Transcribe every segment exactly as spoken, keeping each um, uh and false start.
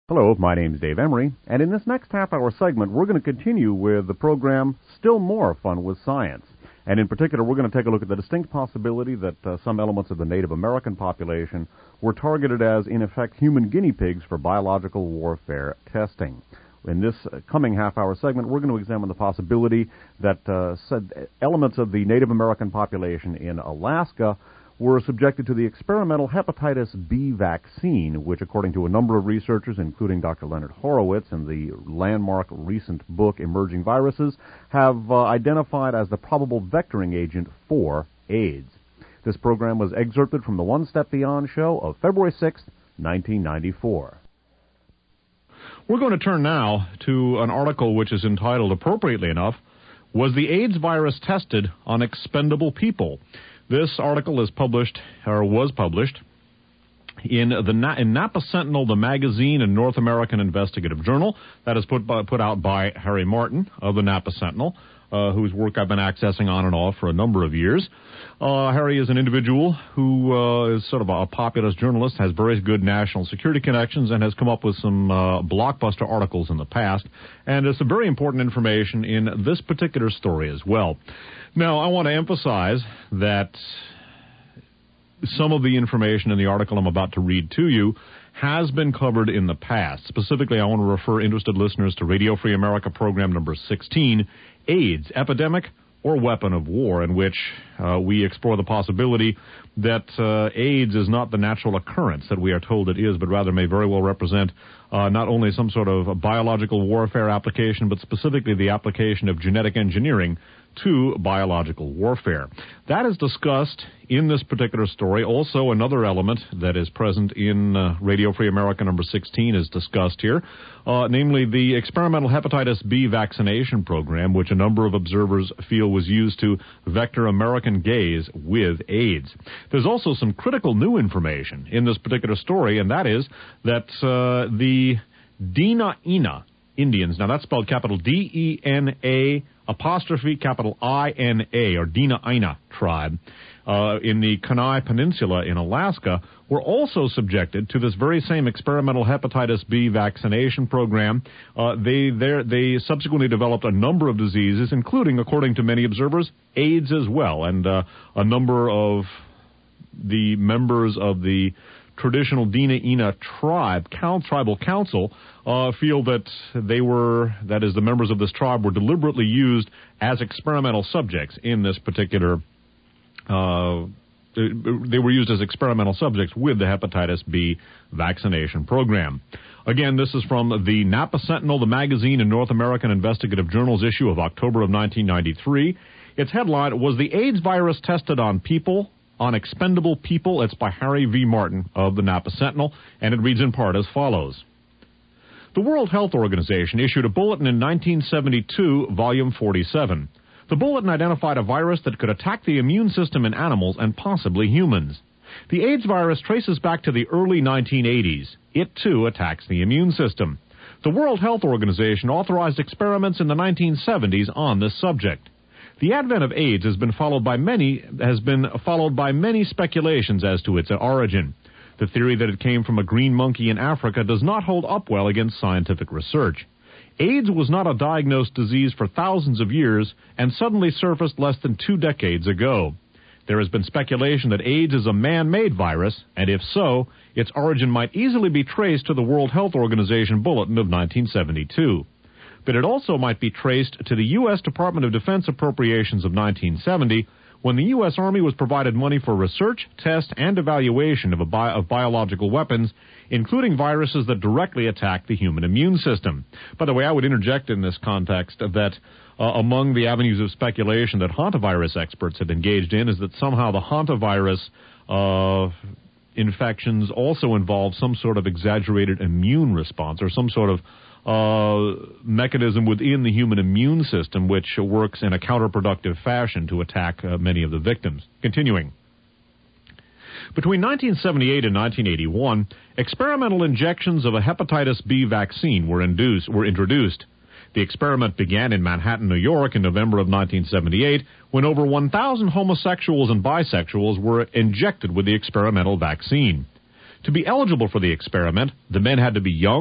Hello, my name is Dave Emery, and in this next half-hour segment, we're going to continue with the program Still More Fun with Science. And in particular, we're going to take a look at the distinct possibility that uh, some elements of the Native American population were targeted as, in effect, human guinea pigs for biological warfare testing. In this uh, coming half-hour segment, we're going to examine the possibility that uh, said elements of the Native American population in Alaska were subjected to the experimental hepatitis B vaccine, which, according to a number of researchers, including Doctor Leonard Horowitz in the landmark recent book Emerging Viruses, have uh, identified as the probable vectoring agent for AIDS. This program was excerpted from the One Step Beyond show of February sixth, nineteen ninety-four. We're going to turn now to an article which is entitled, appropriately enough, Was the AIDS Virus Tested on Expendable People? This article is published, or was published, in the Na- in Napa Sentinel, the magazine and North American Investigative Journal. That is put by, put out by Harry Martin of the Napa Sentinel, uh, whose work I've been accessing on and off for a number of years. Uh, Harry is an individual who uh, is sort of a populist journalist, has very good national security connections, and has come up with some uh, blockbuster articles in the past. And it's some very important information in this particular story as well. Now, I want to emphasize that some of the information in the article I'm about to read to you has been covered in the past. Specifically, I want to refer interested listeners to Radio Free America program number sixteen, AIDS, Epidemic or Weapon of War, in which uh, we explore the possibility that uh, AIDS is not the natural occurrence that we are told it is, but rather may very well represent uh, not only some sort of a biological warfare application, but specifically the application of genetic engineering to biological warfare. That is discussed in this particular story. Also, another element that is present in uh, Radio Free America number sixteen is discussed here, uh, namely the experimental hepatitis B vaccination program, which a number of observers feel was used to vector American gays with AIDS. There's also some critical new information in this particular story, and that is that uh, the Dena-Ina Indians, now that's spelled capital D E N A apostrophe capital I N A, or Dena-Ina tribe, uh, in the Kenai Peninsula in Alaska, were also subjected to this very same experimental hepatitis B vaccination program. Uh, they they subsequently developed a number of diseases, including, according to many observers, AIDS as well, and uh, a number of the members of the traditional Dena-Ina tribe, count, tribal council, uh, feel that they were, that is, the members of this tribe were deliberately used as experimental subjects in this particular, uh, they were used as experimental subjects with the hepatitis B vaccination program. Again, this is from the Napa Sentinel, the magazine and North American Investigative Journal's issue of October of nineteen ninety-three. Its headline was "The AIDS Virus Tested on People, on Expendable People." It's by Harry V. Martin of the Napa Sentinel, and it reads in part as follows. The World Health Organization issued a bulletin in nineteen seventy-two, volume forty-seven. The bulletin identified a virus that could attack the immune system in animals and possibly humans. The AIDS virus traces back to the early nineteen eighties. It, too, attacks the immune system. The World Health Organization authorized experiments in the nineteen seventies on this subject. The advent of AIDS has been followed by many has been followed by many speculations as to its origin. The theory that it came from a green monkey in Africa does not hold up well against scientific research. AIDS was not a diagnosed disease for thousands of years and suddenly surfaced less than two decades ago. There has been speculation that AIDS is a man-made virus, and if so, its origin might easily be traced to the World Health Organization Bulletin of nineteen seventy-two. But it also might be traced to the U S Department of Defense appropriations of nineteen seventy, when the U S Army was provided money for research, test, and evaluation of, a bi- of biological weapons, including viruses that directly attack the human immune system. By the way, I would interject in this context that uh, among the avenues of speculation that hantavirus experts have engaged in is that somehow the hantavirus uh, infections also involve some sort of exaggerated immune response or some sort of Uh, mechanism within the human immune system which works in a counterproductive fashion to attack uh, many of the victims. Continuing. Between nineteen seventy-eight and nineteen eighty-one, experimental injections of a hepatitis B vaccine were, induced, were introduced. The experiment began in Manhattan, New York in November of nineteen seventy-eight, when over one thousand homosexuals and bisexuals were injected with the experimental vaccine. To be eligible for the experiment, the men had to be young,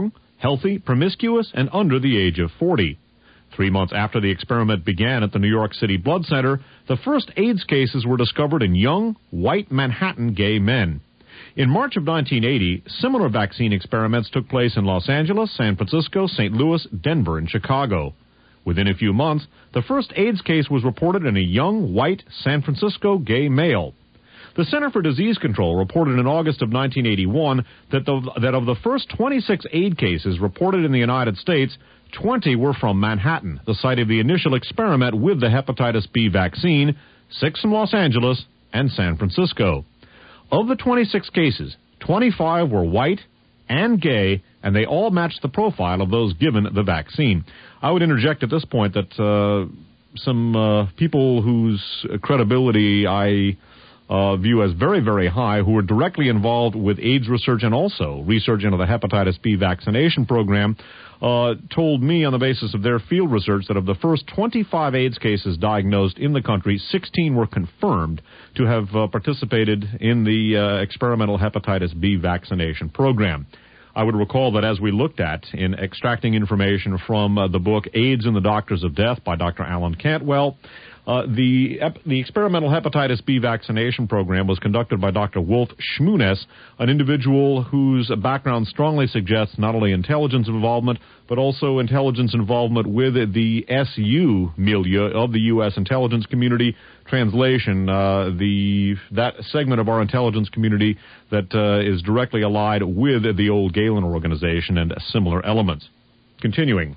healthy, promiscuous, and under the age of forty. Three months after the experiment began at the New York City Blood Center, the first AIDS cases were discovered in young, white Manhattan gay men. In March of nineteen eighty, similar vaccine experiments took place in Los Angeles, San Francisco, Saint Louis, Denver, and Chicago. Within a few months, the first AIDS case was reported in a young, white San Francisco gay male. The Center for Disease Control reported in August of nineteen eighty-one that, the, that of the first twenty-six AIDS cases reported in the United States, twenty were from Manhattan, the site of the initial experiment with the hepatitis B vaccine, six from Los Angeles and San Francisco. Of the twenty-six cases, twenty-five were white and gay, and they all matched the profile of those given the vaccine. I would interject at this point that uh, some uh, people whose credibility I uh, view as very, very high, who were directly involved with AIDS research and also research into the hepatitis B vaccination program, uh, told me on the basis of their field research that of the first twenty-five AIDS cases diagnosed in the country, sixteen were confirmed to have uh, participated in the uh, experimental hepatitis B vaccination program. I would recall that as we looked at in extracting information from uh, the book AIDS and the Doctors of Death by Doctor Alan Cantwell, uh, the ep- the experimental hepatitis B vaccination program was conducted by Doctor Wolf Schmunes, an individual whose background strongly suggests not only intelligence involvement, but also intelligence involvement with the S U milieu of the U S intelligence community. Translation, uh, the that segment of our intelligence community that uh, is directly allied with the old Galen organization and similar elements. Continuing.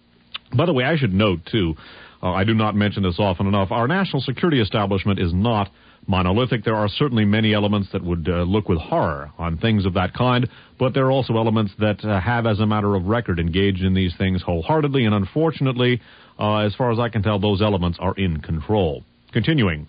By the way, I should note, too, uh, I do not mention this often enough, our national security establishment is not monolithic. There are certainly many elements that would uh, look with horror on things of that kind, but there are also elements that uh, have, as a matter of record, engaged in these things wholeheartedly, and unfortunately, uh, as far as I can tell, those elements are in control. Continuing.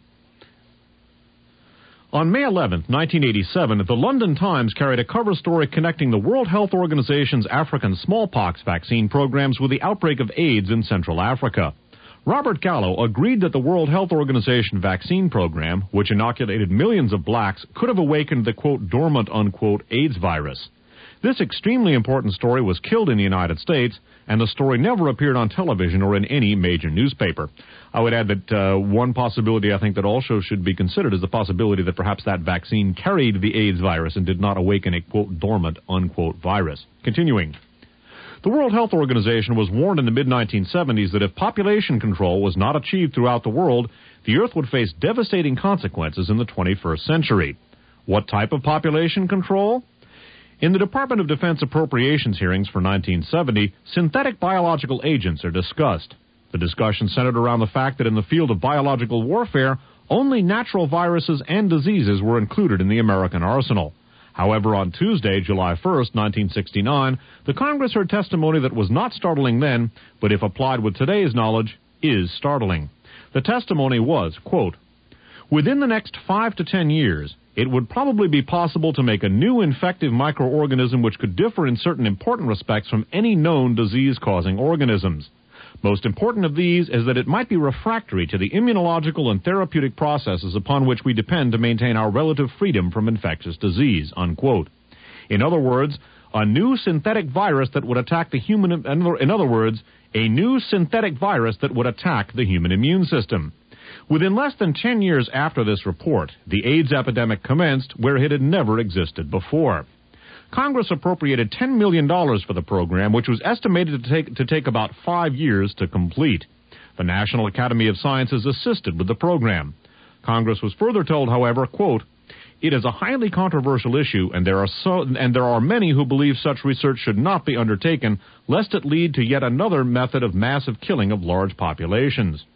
On May eleventh, nineteen eighty-seven, the London Times carried a cover story connecting the World Health Organization's African smallpox vaccine programs with the outbreak of AIDS in Central Africa. Robert Gallo agreed that the World Health Organization vaccine program, which inoculated millions of blacks, could have awakened the, quote, dormant, unquote, AIDS virus. This extremely important story was killed in the United States, and the story never appeared on television or in any major newspaper. I would add that uh, one possibility I think that also should be considered is the possibility that perhaps that vaccine carried the AIDS virus and did not awaken a, quote, dormant, unquote, virus. Continuing. The World Health Organization was warned in the mid nineteen seventies that if population control was not achieved throughout the world, the Earth would face devastating consequences in the twenty-first century. What type of population control? In the Department of Defense appropriations hearings for nineteen seventy, synthetic biological agents are discussed. The discussion centered around the fact that in the field of biological warfare, only natural viruses and diseases were included in the American arsenal. However, on Tuesday, July first, nineteen sixty-nine, the Congress heard testimony that was not startling then, but if applied with today's knowledge, is startling. The testimony was, quote, within the next five to ten years, it would probably be possible to make a new infective microorganism which could differ in certain important respects from any known disease-causing organisms. Most important of these is that it might be refractory to the immunological and therapeutic processes upon which we depend to maintain our relative freedom from infectious disease, unquote. In other words, a new synthetic virus that would attack the human, in other words, a new synthetic virus that would attack the human immune system. Within less than ten years after this report, the AIDS epidemic commenced where it had never existed before. Congress appropriated ten million dollars for the program, which was estimated to take, to take about five years to complete. The National Academy of Sciences assisted with the program. Congress was further told, however, quote, it is a highly controversial issue, and there are so, and there are many who believe such research should not be undertaken, lest it lead to yet another method of massive killing of large populations.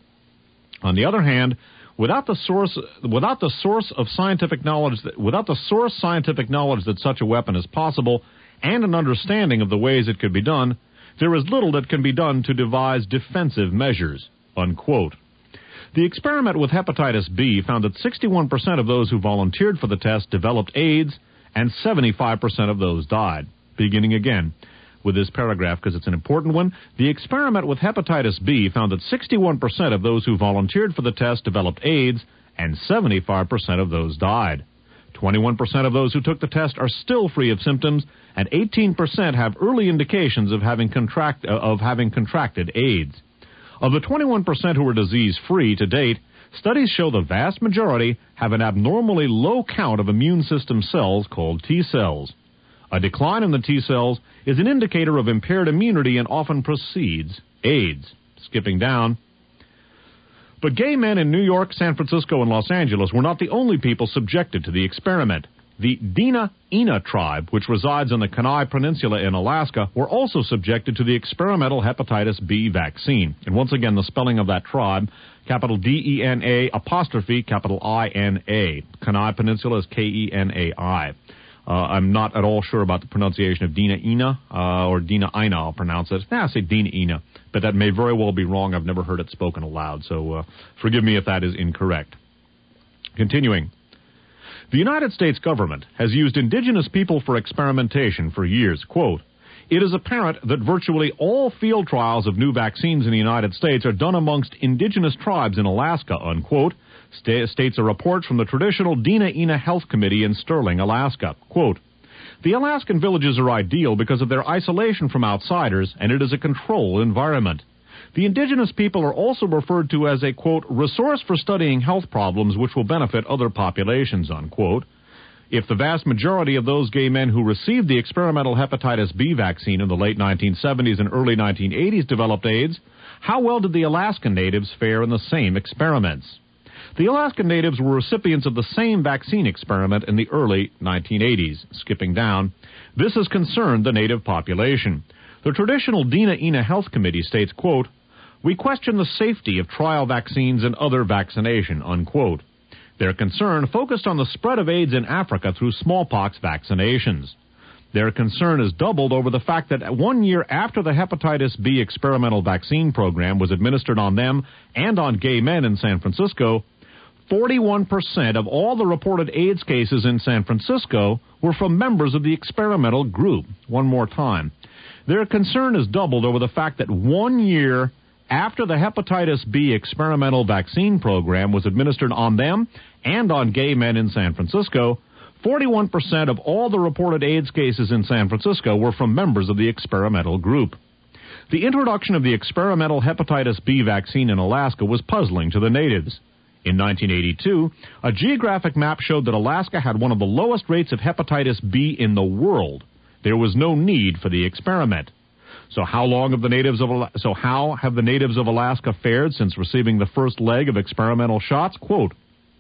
On the other hand, without the source, without the source of scientific knowledge, that, without the source scientific knowledge that such a weapon is possible, and an understanding of the ways it could be done, there is little that can be done to devise defensive measures, unquote. The experiment with hepatitis B found that sixty-one percent of those who volunteered for the test developed AIDS, and seventy-five percent of those died. Beginning again with this paragraph, because it's an important one, the experiment with hepatitis B found that sixty-one percent of those who volunteered for the test developed AIDS, and seventy-five percent of those died. twenty-one percent of those who took the test are still free of symptoms, and eighteen percent have early indications of having contract uh, of having contracted AIDS. Of the twenty-one percent who are disease-free to date, studies show the vast majority have an abnormally low count of immune system cells called T cells. A decline in the T cells is an indicator of impaired immunity and often precedes AIDS. Skipping down. But gay men in New York, San Francisco, and Los Angeles were not the only people subjected to the experiment. The Dina Ina tribe, which resides on the Kenai Peninsula in Alaska, were also subjected to the experimental hepatitis B vaccine. And once again, the spelling of that tribe, capital D E N A apostrophe capital I N A. Kenai Peninsula is K E N A I. Uh, I'm not at all sure about the pronunciation of Dina Ina, uh, or Dina Ina, I'll pronounce it. Nah, I say Dina Ina, but that may very well be wrong. I've never heard it spoken aloud, so uh, forgive me if that is incorrect. Continuing. The United States government has used indigenous people for experimentation for years. Quote, it is apparent that virtually all field trials of new vaccines in the United States are done amongst indigenous tribes in Alaska, unquote, states a report from the traditional Dina Ina Health Committee in Sterling, Alaska. Quote, the Alaskan villages are ideal because of their isolation from outsiders, and it is a controlled environment. The indigenous people are also referred to as a, quote, resource for studying health problems which will benefit other populations, unquote. If the vast majority of those gay men who received the experimental hepatitis B vaccine in the late nineteen seventies and early nineteen eighties developed AIDS, how well did the Alaskan natives fare in the same experiments? The Alaskan natives were recipients of the same vaccine experiment in the early nineteen eighties. Skipping down, this has concerned the native population. The traditional Dina Ina Health Committee states, quote, we question the safety of trial vaccines and other vaccination, unquote. Their concern focused on the spread of AIDS in Africa through smallpox vaccinations. Their concern is doubled over the fact that one year after the hepatitis B experimental vaccine program was administered on them and on gay men in San Francisco, forty-one percent of all the reported AIDS cases in San Francisco were from members of the experimental group. One more time. Their concern is doubled over the fact that one year after the hepatitis B experimental vaccine program was administered on them and on gay men in San Francisco, forty-one percent of all the reported AIDS cases in San Francisco were from members of the experimental group. The introduction of the experimental hepatitis B vaccine in Alaska was puzzling to the natives. In nineteen eighty-two, a geographic map showed that Alaska had one of the lowest rates of hepatitis B in the world. There was no need for the experiment. So how long have the natives of so how have the natives of Alaska fared since receiving the first leg of experimental shots? Quote,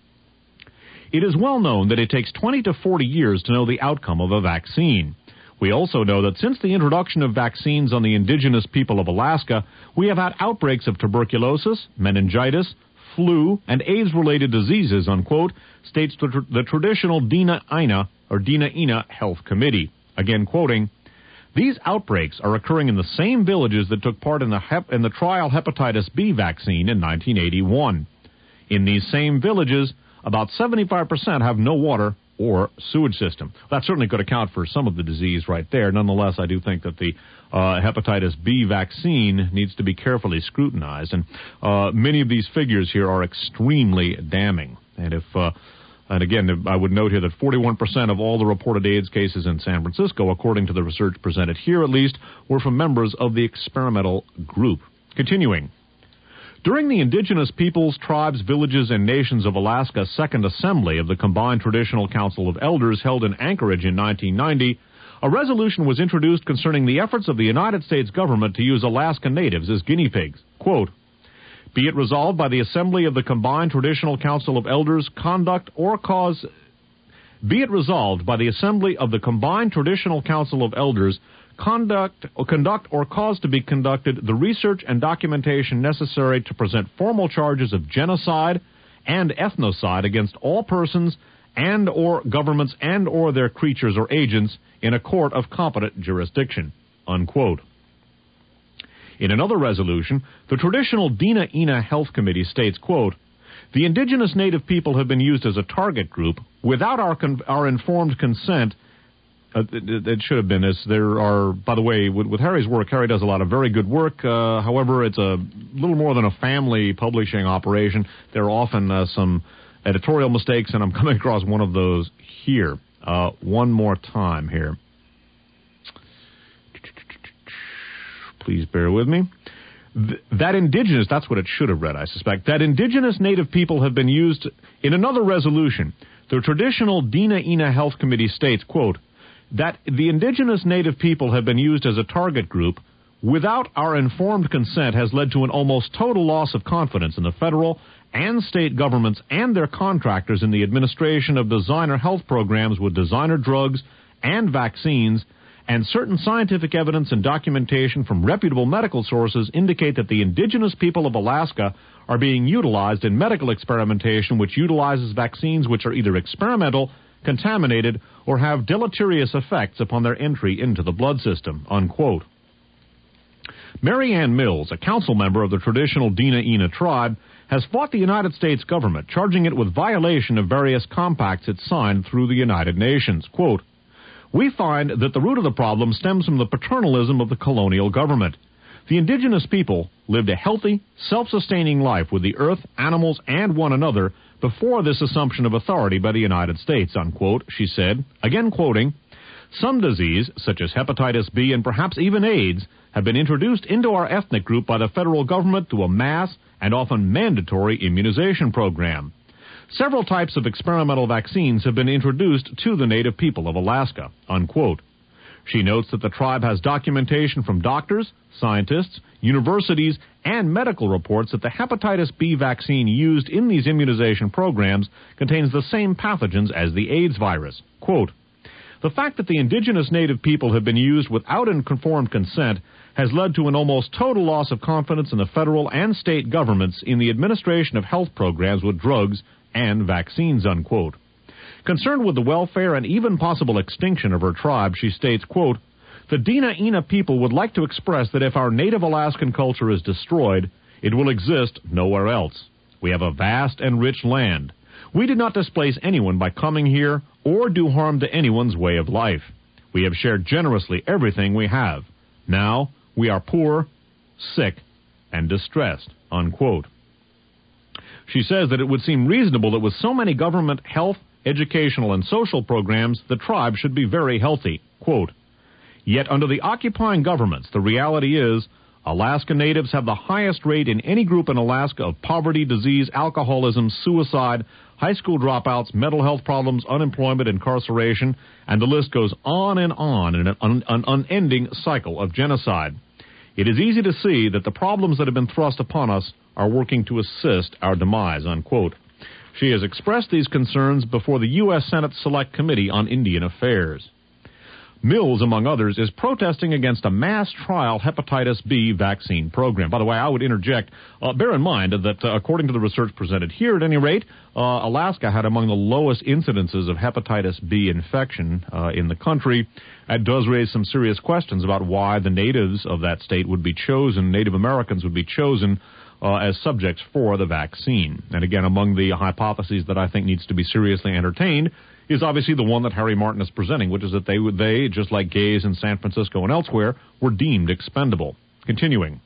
it is well known that it takes twenty to forty years to know the outcome of a vaccine. We also know that since the introduction of vaccines on the indigenous people of Alaska, we have had outbreaks of tuberculosis, meningitis, flu, and AIDS-related diseases, unquote, states the, tr- the traditional Dina Ina, or Dina Ina Health Committee. Again quoting, these outbreaks are occurring in the same villages that took part in the, hep- in the trial hepatitis B vaccine in nineteen eighty-one. In these same villages, about seventy-five percent have no water or sewage system. That certainly could account for some of the disease right there. Nonetheless, I do think that the uh, hepatitis B vaccine needs to be carefully scrutinized. And uh, many of these figures here are extremely damning. And if... Uh, And again, I would note here that forty-one percent of all the reported AIDS cases in San Francisco, according to the research presented here at least, were from members of the experimental group. Continuing. During the Indigenous Peoples, Tribes, Villages, and Nations of Alaska's Second Assembly of the Combined Traditional Council of Elders held in Anchorage in nineteen ninety, a resolution was introduced concerning the efforts of the United States government to use Alaska natives as guinea pigs. Quote, be it resolved by the Assembly of the Combined Traditional Council of Elders, conduct or cause... Be it resolved by the Assembly of the Combined Traditional Council of Elders, conduct or conduct or cause to be conducted the research and documentation necessary to present formal charges of genocide and ethnocide against all persons and or governments and or their creatures or agents in a court of competent jurisdiction. Unquote. In another resolution, the traditional Dina Ina Health Committee states, quote, the indigenous native people have been used as a target group without our con- our informed consent. Uh, it, it should have been as there are, by the way, with, with Harry's work, Harry does a lot of very good work. Uh, however, it's a little more than a family publishing operation. There are often uh, some editorial mistakes, and I'm coming across one of those here. Uh, one more time here. Please bear with me. Th- that indigenous, that's what it should have read, I suspect. That indigenous native people have been used in another resolution. The traditional Dina Ina Health Committee states, quote, that the indigenous native people have been used as a target group without our informed consent has led to an almost total loss of confidence in the federal and state governments and their contractors in the administration of designer health programs with designer drugs and vaccines, and certain scientific evidence and documentation from reputable medical sources indicate that the indigenous people of Alaska are being utilized in medical experimentation which utilizes vaccines which are either experimental, contaminated, or have deleterious effects upon their entry into the blood system, unquote. Mary Ann Mills, a council member of the traditional Dina Ina tribe, has fought the United States government, charging it with violation of various compacts it signed through the United Nations. Quote, we find that the root of the problem stems from the paternalism of the colonial government. The indigenous people lived a healthy, self-sustaining life with the earth, animals, and one another before this assumption of authority by the United States, unquote, she said, again quoting, some disease, such as hepatitis B and perhaps even AIDS, have been introduced into our ethnic group by the federal government through a mass and often mandatory immunization program. Several types of experimental vaccines have been introduced to the native people of Alaska, unquote. She notes that the tribe has documentation from doctors, scientists, universities, and medical reports that the hepatitis B vaccine used in these immunization programs contains the same pathogens as the AIDS virus. Quote, the fact that the indigenous native people have been used without informed consent has led to an almost total loss of confidence in the federal and state governments in the administration of health programs with drugs and vaccines, unquote. Concerned with the welfare and even possible extinction of her tribe, she states, quote, the Dina Ina people would like to express that if our native Alaskan culture is destroyed, it will exist nowhere else. We have a vast and rich land. We did not displace anyone by coming here or do harm to anyone's way of life. We have shared generously everything we have. Now we are poor, sick, and distressed, unquote. She says that it would seem reasonable that with so many government health, educational, and social programs, the tribe should be very healthy. Quote, yet under the occupying governments, the reality is Alaska natives have the highest rate in any group in Alaska of poverty, disease, alcoholism, suicide, high school dropouts, mental health problems, unemployment, incarceration, and the list goes on and on in an, un- an unending cycle of genocide. It is easy to see that the problems that have been thrust upon us are working to assist our demise, unquote. She has expressed these concerns before the U S Senate Select Committee on Indian Affairs. Mills, among others, is protesting against a mass trial hepatitis B vaccine program. By the way, I would interject, uh, bear in mind that uh, according to the research presented here, at any rate, uh, Alaska had among the lowest incidences of hepatitis B infection uh, in the country. That does raise some serious questions about why the natives of that state would be chosen, Native Americans would be chosen uh, as subjects for the vaccine. And again, among the hypotheses that I think needs to be seriously entertained is obviously the one that Harry Martin is presenting, which is that they, they just like gays in San Francisco and elsewhere, were deemed expendable. Continuing.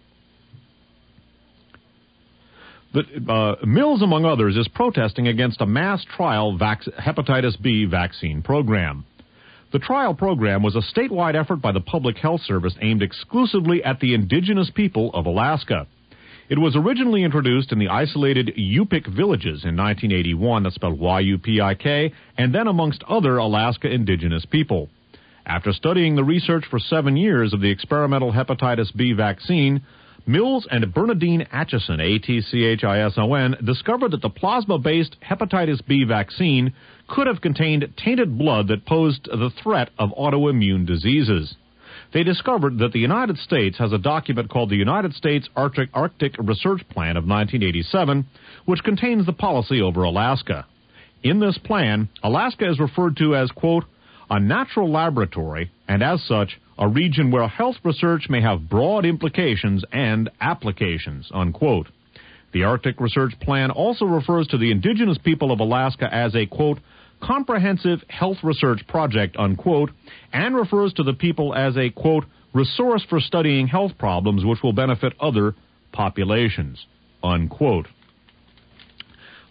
The, uh, Mills, among others, is protesting against a mass trial vac- hepatitis B vaccine program. The trial program was a statewide effort by the Public Health Service aimed exclusively at the indigenous people of Alaska. It was originally introduced in the isolated Yupik villages in nineteen eighty-one, that's spelled Y U P I K, and then amongst other Alaska indigenous people. After studying the research for seven years of the experimental hepatitis B vaccine, Mills and Bernadine Atchison, A T C H I S O N, discovered that the plasma-based hepatitis B vaccine could have contained tainted blood that posed the threat of autoimmune diseases. They discovered that the United States has a document called the United States Arctic, Arctic Research Plan of nineteen eighty-seven, which contains the policy over Alaska. In this plan, Alaska is referred to as, quote, a natural laboratory, and as such, a region where health research may have broad implications and applications, unquote. The Arctic Research Plan also refers to the indigenous people of Alaska as a, quote, comprehensive health research project, unquote, and refers to the people as a, quote, resource for studying health problems which will benefit other populations, unquote.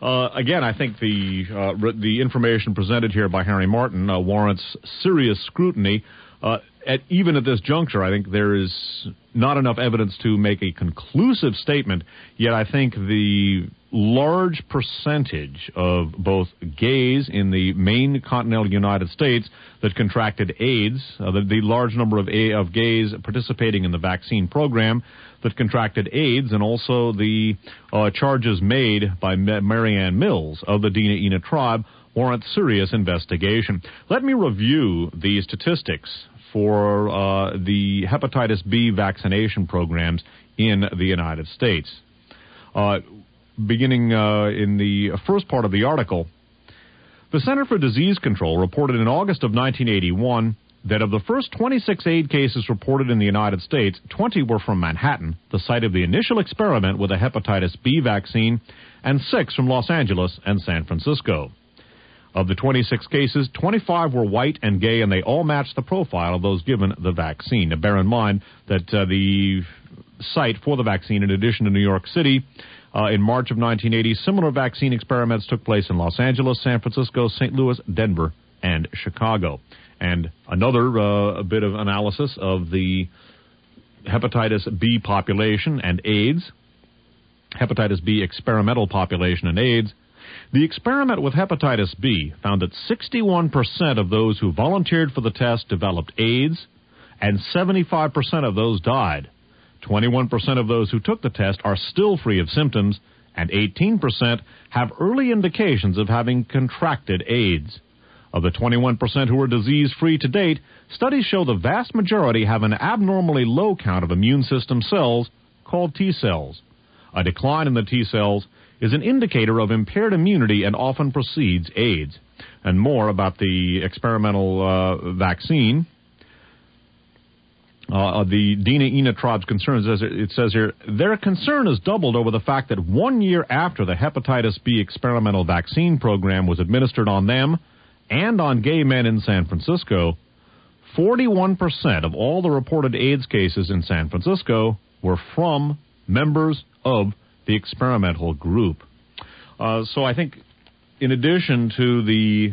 Uh, again, I think the uh, re- the information presented here by Harry Martin uh, warrants serious scrutiny. Uh, at, even at this juncture, I think there is not enough evidence to make a conclusive statement, yet I think the large percentage of both gays in the main continental United States that contracted AIDS, uh, the, the large number of, a, of gays participating in the vaccine program that contracted AIDS, and also the uh, charges made by Marianne Mills of the Dina Ina tribe warrant serious investigation. Let me review the statistics for uh, the hepatitis B vaccination programs in the United States. Uh, beginning uh, in the first part of the article, the Center for Disease Control reported in August of nineteen eighty-one that of the first twenty-six AIDS cases reported in the United States, twenty were from Manhattan, the site of the initial experiment with a hepatitis B vaccine, and six from Los Angeles and San Francisco. Of the twenty-six cases, twenty-five were white and gay, and they all matched the profile of those given the vaccine. Now, bear in mind that uh, the site for the vaccine, in addition to New York City, uh, in March of nineteen eighty, similar vaccine experiments took place in Los Angeles, San Francisco, Saint Louis, Denver, and Chicago. And another uh, bit of analysis of the hepatitis B population and AIDS, hepatitis B experimental population and AIDS. The experiment with hepatitis B found that sixty-one percent of those who volunteered for the test developed AIDS, and seventy-five percent of those died. twenty-one percent of those who took the test are still free of symptoms, and eighteen percent have early indications of having contracted AIDS. Of the twenty-one percent who are disease-free to date, studies show the vast majority have an abnormally low count of immune system cells called T cells. A decline in the T cells is an indicator of impaired immunity and often precedes AIDS. And more about the experimental uh, vaccine. Uh, the Dina Ina tribe's concerns, as it says here, their concern is doubled over the fact that one year after the hepatitis B experimental vaccine program was administered on them and on gay men in San Francisco, forty-one percent of all the reported AIDS cases in San Francisco were from members of the experimental group. Uh, so I think in addition to the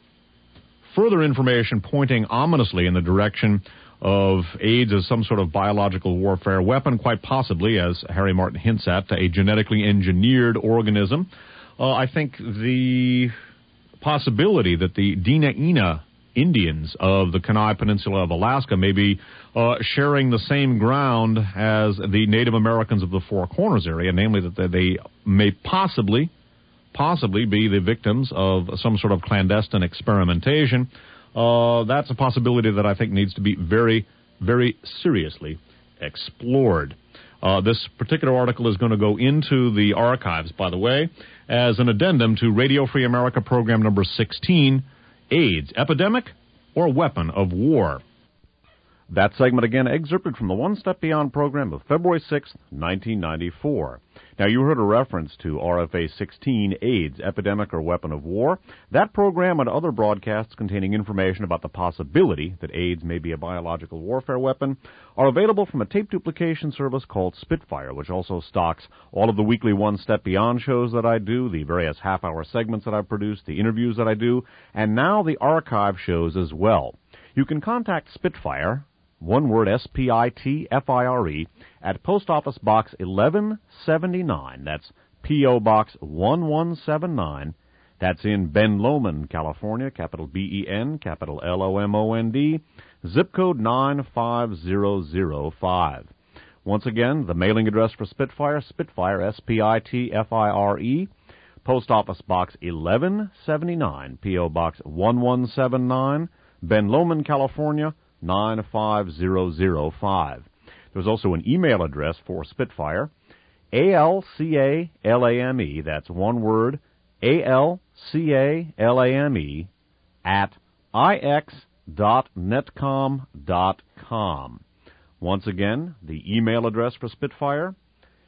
further information pointing ominously in the direction of AIDS as some sort of biological warfare weapon, quite possibly, as Harry Martin hints at, a genetically engineered organism, uh, I think the possibility that the Dina Ina Indians of the Kenai Peninsula of Alaska may be uh, sharing the same ground as the Native Americans of the Four Corners area, namely that they may possibly, possibly be the victims of some sort of clandestine experimentation. Uh, that's a possibility that I think needs to be very, very seriously explored. Uh, this particular article is going to go into the archives, by the way, as an addendum to Radio Free America program number sixteen, AIDS, Epidemic or Weapon of War. That segment again excerpted from the One Step Beyond program of February sixth, nineteen ninety-four. Now, you heard a reference to R F A sixteen, AIDS, Epidemic or Weapon of War. That program and other broadcasts containing information about the possibility that AIDS may be a biological warfare weapon are available from a tape duplication service called Spitfire, which also stocks all of the weekly One Step Beyond shows that I do, the various half-hour segments that I produce, the interviews that I do, and now the archive shows as well. You can contact Spitfire, one word, S P I T F I R E, at Post Office Box eleven seventy-nine. That's P O. Box eleven seventy-nine. That's in Ben Lomond, California, capital B E N, capital L O M O N D, zip code nine five zero zero five. Once again, the mailing address for Spitfire, Spitfire, S P I T F I R E, Post Office Box eleven seventy-nine, P O. Box eleven seventy-nine, Ben Lomond, California, nine five zero zero five. There's also an email address for Spitfire, A L C A L A M E, that's one word, A L C A L A M E, at I X dot netcom dot com. Once again, the email address for Spitfire,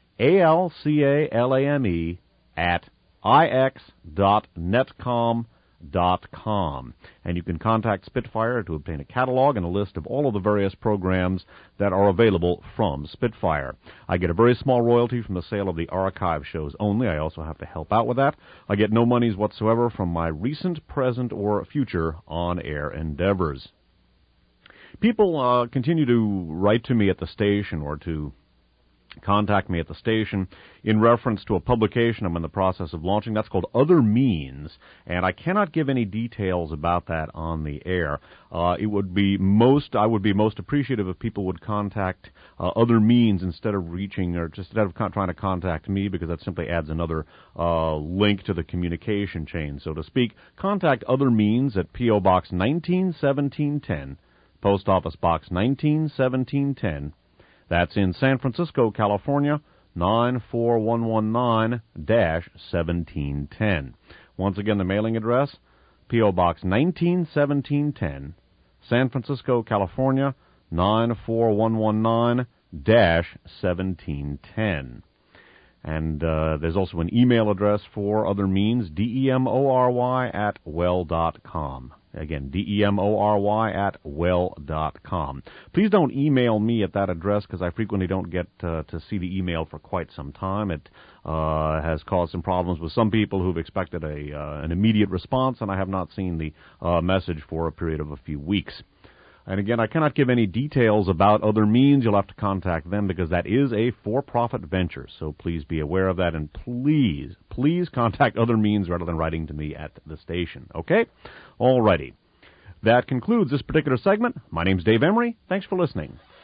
A L C A L A M E, at I X dot netcom dot com. And you can contact Spitfire to obtain a catalog and a list of all of the various programs that are available from Spitfire. I get a very small royalty from the sale of the archive shows only. I also have to help out with that. I get no monies whatsoever from my recent, present, or future on-air endeavors. People uh, continue to write to me at the station or to contact me at the station in reference to a publication I'm in the process of launching. That's called Other Means, and I cannot give any details about that on the air. Uh, it would be most, I would be most appreciative if people would contact uh, Other Means instead of reaching, or just instead of con- trying to contact me, because that simply adds another uh, link to the communication chain, so to speak. Contact Other Means at P O. Box nineteen seventeen ten, Post Office Box nineteen seventeen ten. That's in San Francisco, California, nine four one one nine dash seventeen ten. Once again, the mailing address, P O. Box nineteen seventeen ten, San Francisco, California, nine four one one nine dash seventeen ten. And uh, there's also an email address for Other Means, D E M O R Y at well dot com. Again, D E M O R Y at well dot com. Please don't email me at that address, because I frequently don't get uh, to see the email for quite some time. It uh, has caused some problems with some people who've expected a uh, an immediate response, and I have not seen the uh, message for a period of a few weeks. And again, I cannot give any details about Other Means. You'll have to contact them, because that is a for-profit venture. So please be aware of that, and please, please contact Other Means rather than writing to me at the station. Okay? All righty. That concludes this particular segment. My name's Dave Emery. Thanks for listening.